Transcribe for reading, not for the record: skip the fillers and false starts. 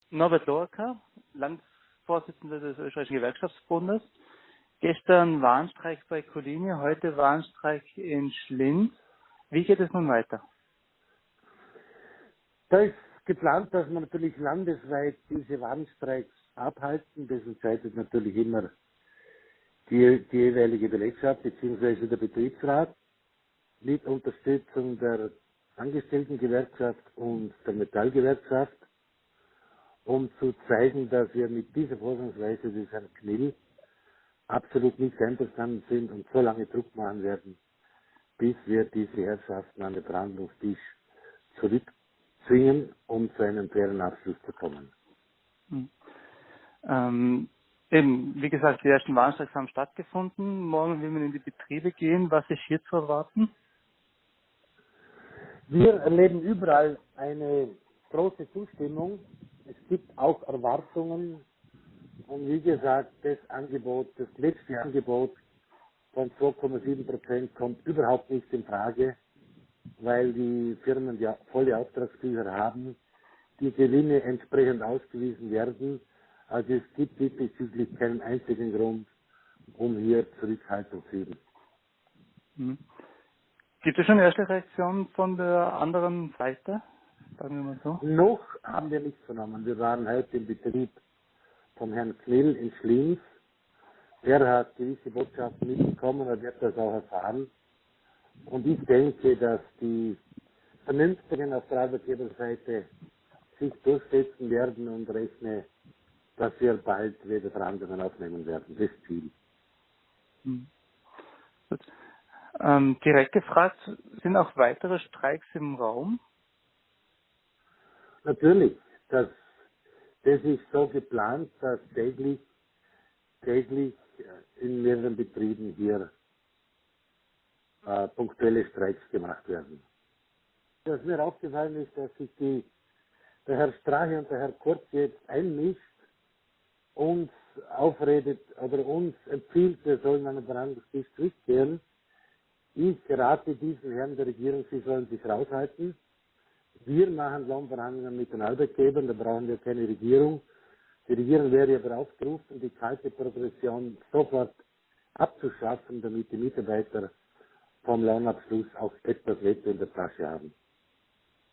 Norbert Lorca, Landesvorsitzender des Österreichischen Gewerkschaftsbundes. Gestern Warnstreik bei Colini, heute Warnstreik in Schlinz. Wie geht es nun weiter? Da ist geplant, dass wir natürlich landesweit diese Warnstreiks abhalten. Das entscheidet natürlich immer die jeweilige Belegschaft bzw. der Betriebsrat mit Unterstützung der Angestelltengewerkschaft und der Metallgewerkschaft, um zu zeigen, dass wir mit dieser Vorgangsweise des Herrn Knill absolut nicht einverstanden sind und so lange Druck machen werden, bis wir diese Herrschaften an den Verhandlungstisch zurückzwingen, um zu einem fairen Abschluss zu kommen. Hm. Eben, wie gesagt, die ersten Warnstreiks haben stattgefunden. Morgen will man in die Betriebe gehen. Was ist hier zu erwarten? Wir erleben überall eine große Zustimmung. Es gibt auch Erwartungen. Und wie gesagt, das letzte Angebot von 2,7% kommt überhaupt nicht in Frage, weil die Firmen ja volle Auftragsbücher haben, die Gewinne entsprechend ausgewiesen werden. Also es gibt diesbezüglich keinen einzigen Grund, um hier Zurückhaltung zu üben. Hm. Gibt es schon erste Reaktionen von der anderen Seite? Sagen wir mal so. Noch haben wir nichts vernommen. Wir waren heute im Betrieb vom Herrn Knill in Schlinz. Er hat gewisse Botschaften mitbekommen und wird das auch erfahren. Und ich denke, dass die Vernünftigen auf der Arbeitgeberseite sich durchsetzen werden und rechne, dass wir bald wieder Verhandlungen aufnehmen werden. Das Ziel. Hm. Gut. Direkt gefragt, sind auch weitere Streiks im Raum? Natürlich, das ist so geplant, dass täglich in mehreren Betrieben hier punktuelle Streiks gemacht werden. Was mir aufgefallen ist, dass sich der Herr Strache und der Herr Kurz jetzt einmischt, uns aufredet oder uns empfiehlt, wir sollen an den Verhandlungstisch zurückkehren. Ich rate diesen Herren der Regierung, sie sollen sich raushalten. Wir machen Lohnverhandlungen mit den Arbeitgebern, da brauchen wir keine Regierung. Die Regierung wäre aber aufgerufen, die kalte Progression sofort abzuschaffen, damit die Mitarbeiter vom Lohnabschluss auch etwas Netto in der Tasche haben.